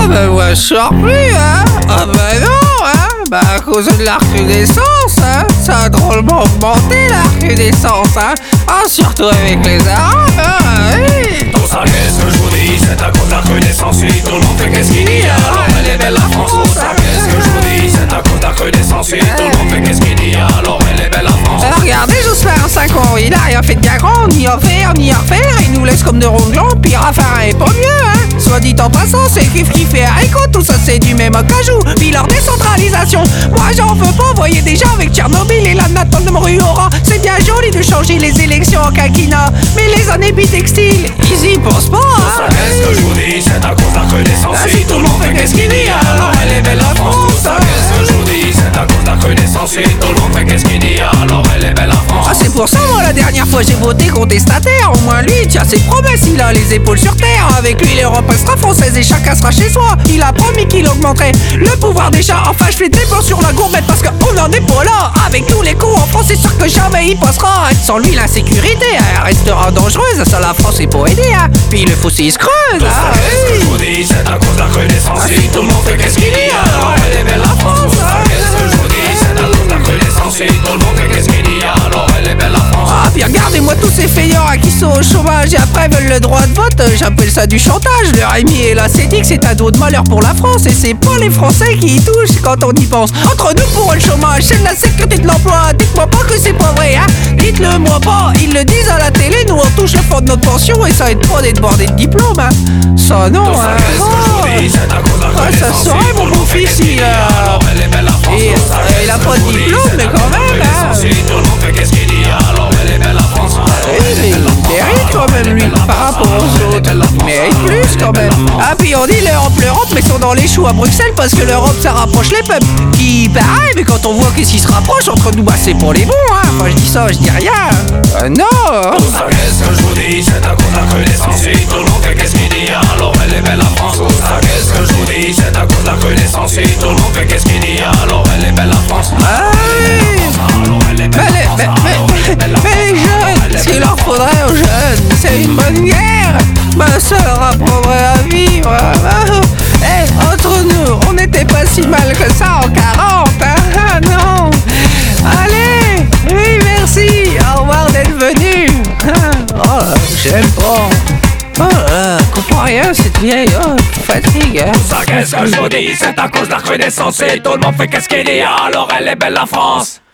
ben moi je sors plus, hein. Ah ben non, hein. Bah à cause de la recrudescence, hein. Ça a drôlement augmenté la recrudescence, hein. Ah, surtout avec les Arabes, hein. Oui. Tout ça, qu'est-ce que je vous dis, c'est à cause de la recrudescence. Oui, tout le monde fait qu'est-ce qu'il dit, alors elle est belle la France. Tout ça, qu'est-ce que je vous dis, c'est à cause de la recrudescence. Oui, tout le monde fait qu'est-ce qu'il dit, alors elle est belle la France. Alors regardez Jospin en 5 ans, il a rien fait de bien grand, ni à faire, ni à refaire. Il nous laisse comme de ronds puis Raffarin est pas mieux, hein. Soit dit en passant, c'est kiff et haricot, tout ça c'est du même cajou. Puis leur décentralisation, moi j'en veux pas, voyez déjà avec Tchernobyl et la natte de Moruora. C'est bien joli de changer les élections en quinquennat, mais les années bitextiles, ils y pensent pas, hein. Tout ça, qu'est-ce que je vous dis, c'est à cause de la recrudescence. Si tout le monde fait qu'est-ce qu'il dit, alors elle est belle la France. Tout ça, qu'est-ce que je vous dis, c'est à cause de la recrudescence. Si tout le monde fait qu'est-ce qu'il dit, alors elle est belle la France. Ah c'est pour ça moi la dernière fois j'ai voté contestataire. Au moins lui il tient ses promesses, il a les épaules sur terre. Avec lui l'Europe restera française et chacun sera chez soi. Il a promis qu'il augmenterait le pouvoir des chats. Enfin je fais des plans sur la gourmette parce qu'on n'en est pas là. Avec tous les coups en France c'est sûr que jamais il passera. Sans lui l'insécurité elle restera dangereuse. Ça la France est pas aidée, hein. Puis le fossé il se creuse, Tout ça, qu'est-ce que je vous dis, c'est à cause de la recrudescence. Si tout le monde fait qu'est-ce qu'il dit, alors elle est belle la France. Tout ça, qu'est-ce que je vous dis, c'est à cause de la recrudescence. Si tout le monde fait qu'est-ce qu'il dit, alors elle est belle la France. Ah puis regardez-moi tous ces feignants qui sont au chômage et après veulent le droit de vote. J'appelle ça du chantage. Leur ami et la CEDIC c'est un dos de malheur pour la France. Et c'est pas les Français qui y touchent quand on y pense. Entre nous pour le chômage, c'est de la sécurité de l'emploi. Dites-moi pas que c'est pas vrai, hein. Dites-le moi pas, ils le disent à la télé. Nous on touche le fond de notre pension et ça aide pas d'être bordé de diplôme, hein. Ça non, Tout ça, hein. qu'est-ce que je vous dis, c'est à cause de la Ah, ça recrudescence. serait Si mon tout le monde fait beau-fils, qu'est-ce qu'il il dit, a- alors elle est belle la France. Et, Tout ça, il a qu'est-ce pas que de je vous dis, diplôme, c'est mais à quand cause de la même, hein. recrudescence. Si tout le monde fait qu'est-ce qu'il dit, alors elle est belle la France. Oui, mais il mérite quand même lui par rapport aux autres. Il mérite plus quand même. Ah puis on dit l'Europe, mais sont dans les choux à Bruxelles parce que l'Europe ça rapproche les peuples. Qui pareil, mais quand on voit qu'est-ce qui se rapproche entre nous, bah c'est pour les bons, hein. Enfin je dis ça, je dis rien. Non. Tout ça, qu'est-ce que je vous dis, c'est à cause de la recrudescence. Si tout le monde fait qu'est-ce qu'il dit, alors elle est belle la France. Tout ça, qu'est-ce que je vous dis, c'est à cause de la recrudescence. Si tout le monde fait qu'est-ce qu'il dit, alors elle est belle la France. Ah oui. Alors elle est belle la France. Mais les jeunes, ce qu'il leur faudrait aux jeunes, c'est une bonne guerre. Bah ça leur apprendrait à vivre. Eh, entre nous, on n'était pas si mal que ça en 40, hein. Ah non. Allez, oui merci, au revoir d'être venu. Oh, j'aime pas. Oh, comprends rien cette vieille, oh, fatigue, hein. Tout ça, qu'est-ce que je vous dis, c'est à cause de la recrudescence. Si tout le monde fait qu'est-ce qu'il dit, alors elle est belle la France.